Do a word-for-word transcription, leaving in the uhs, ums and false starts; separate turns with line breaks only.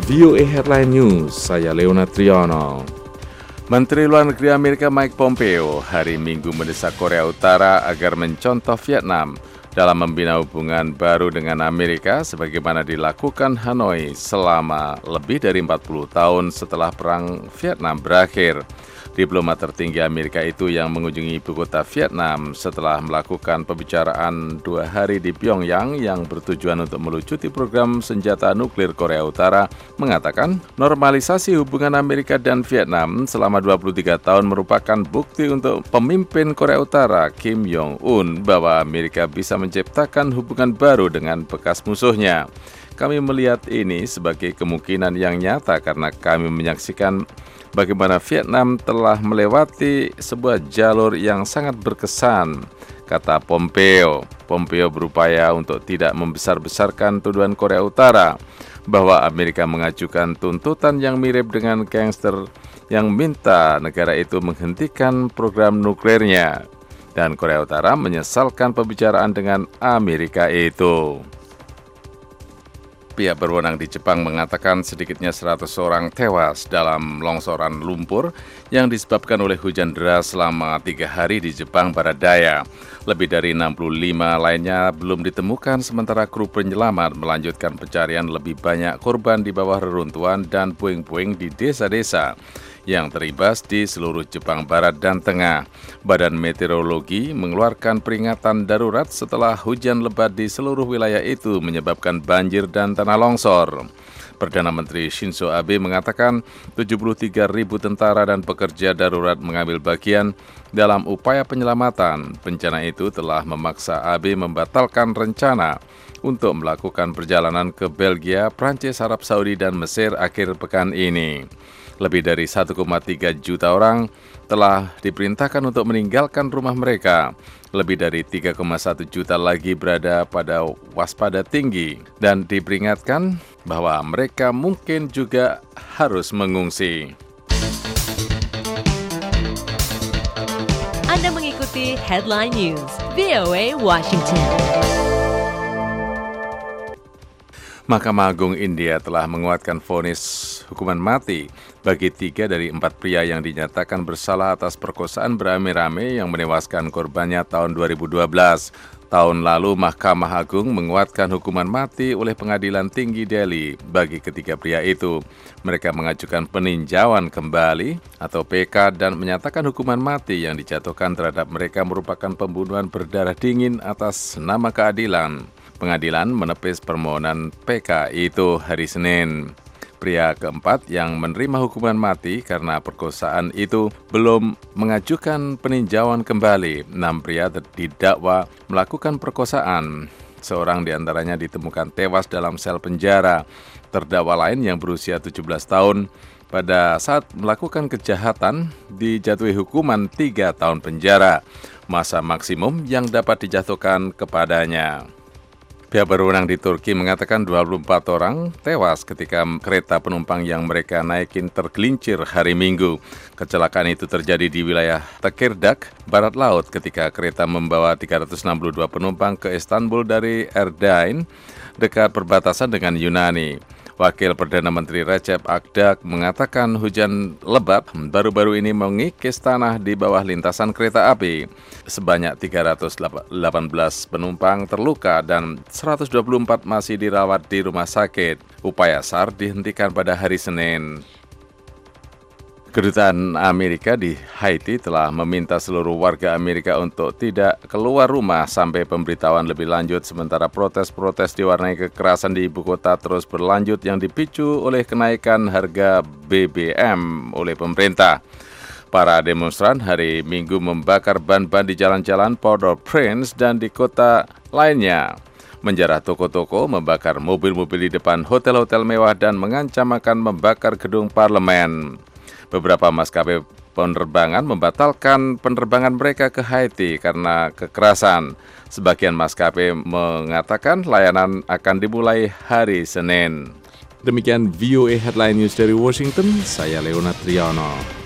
V O A Headline News, saya Leonard Triono. Menteri Luar Negeri Amerika Mike Pompeo hari Minggu mendesak Korea Utara agar mencontoh Vietnam dalam membina hubungan baru dengan Amerika sebagaimana dilakukan Hanoi selama lebih dari empat puluh tahun setelah Perang Vietnam berakhir. Diplomat tertinggi Amerika itu yang mengunjungi ibu kota Vietnam setelah melakukan pembicaraan dua hari di Pyongyang yang bertujuan untuk melucuti program senjata nuklir Korea Utara mengatakan normalisasi hubungan Amerika dan Vietnam selama dua puluh tiga tahun merupakan bukti untuk pemimpin Korea Utara Kim Jong-un bahwa Amerika bisa menciptakan hubungan baru dengan bekas musuhnya. Kami melihat ini sebagai kemungkinan yang nyata karena kami menyaksikan bagaimana Vietnam telah melewati sebuah jalur yang sangat berkesan, kata Pompeo. Pompeo berupaya untuk tidak membesar-besarkan tuduhan Korea Utara bahwa Amerika mengajukan tuntutan yang mirip dengan gangster yang minta negara itu menghentikan program nuklirnya. Dan Korea Utara menyesalkan pembicaraan dengan Amerika itu. Pihak berwenang di Jepang mengatakan sedikitnya seratus orang tewas dalam longsoran lumpur yang disebabkan oleh hujan deras selama tiga hari di Jepang Barat Daya. Lebih dari enam puluh lima lainnya belum ditemukan sementara kru penyelamat melanjutkan pencarian lebih banyak korban di bawah reruntuhan dan puing-puing di desa-desa yang teribas di seluruh Jepang Barat dan Tengah. Badan Meteorologi mengeluarkan peringatan darurat setelah hujan lebat di seluruh wilayah itu menyebabkan banjir dan tanah longsor. Perdana Menteri Shinzo Abe mengatakan tujuh puluh tiga ribu tentara dan pekerja darurat mengambil bagian dalam upaya penyelamatan. Bencana itu telah memaksa Abe membatalkan rencana untuk melakukan perjalanan ke Belgia, Prancis, Arab Saudi, dan Mesir akhir pekan ini. Lebih dari satu koma tiga juta orang telah diperintahkan untuk meninggalkan rumah mereka. Lebih dari tiga koma satu juta lagi berada pada waspada tinggi dan diperingatkan bahwa mereka mungkin juga harus mengungsi.
Anda mengikuti Headline News V O A Washington.
Mahkamah Agung India telah menguatkan vonis hukuman mati bagi tiga dari empat pria yang dinyatakan bersalah atas perkosaan beramai-ramai yang menewaskan korbannya tahun dua ribu dua belas. Tahun lalu, Mahkamah Agung menguatkan hukuman mati oleh Pengadilan Tinggi Delhi bagi ketiga pria itu. Mereka mengajukan peninjauan kembali atau P K dan menyatakan hukuman mati yang dijatuhkan terhadap mereka merupakan pembunuhan berdarah dingin atas nama keadilan. Pengadilan menepis permohonan P K itu hari Senin. Pria keempat yang menerima hukuman mati karena perkosaan itu belum mengajukan peninjauan kembali. Enam pria didakwa melakukan perkosaan. Seorang diantaranya ditemukan tewas dalam sel penjara. Terdakwa lain yang berusia tujuh belas tahun pada saat melakukan kejahatan dijatuhi hukuman tiga tahun penjara, masa maksimum yang dapat dijatuhkan kepadanya. Pihak berwenang di Turki mengatakan dua puluh empat orang tewas ketika kereta penumpang yang mereka naikin tergelincir hari Minggu. Kecelakaan itu terjadi di wilayah Tekirdağ, barat laut ketika kereta membawa tiga ratus enam puluh dua penumpang ke Istanbul dari Erdein, dekat perbatasan dengan Yunani. Wakil Perdana Menteri Recep Akdak mengatakan hujan lebat baru-baru ini mengikis tanah di bawah lintasan kereta api. Sebanyak tiga ratus delapan belas penumpang terluka dan seratus dua puluh empat masih dirawat di rumah sakit. Upaya S A R dihentikan pada hari Senin. Kedutaan Amerika di Haiti telah meminta seluruh warga Amerika untuk tidak keluar rumah sampai pemberitahuan lebih lanjut sementara protes-protes diwarnai kekerasan di ibu kota terus berlanjut yang dipicu oleh kenaikan harga B B M oleh pemerintah. Para demonstran hari Minggu membakar ban-ban di jalan-jalan Port-au-Prince dan di kota lainnya, menjarah toko-toko, membakar mobil-mobil di depan hotel-hotel mewah dan mengancam akan membakar gedung parlemen. Beberapa maskapai penerbangan membatalkan penerbangan mereka ke Haiti karena kekerasan. Sebagian maskapai mengatakan layanan akan dimulai hari Senin. Demikian V O A Headline News dari Washington, saya Leonard Triono.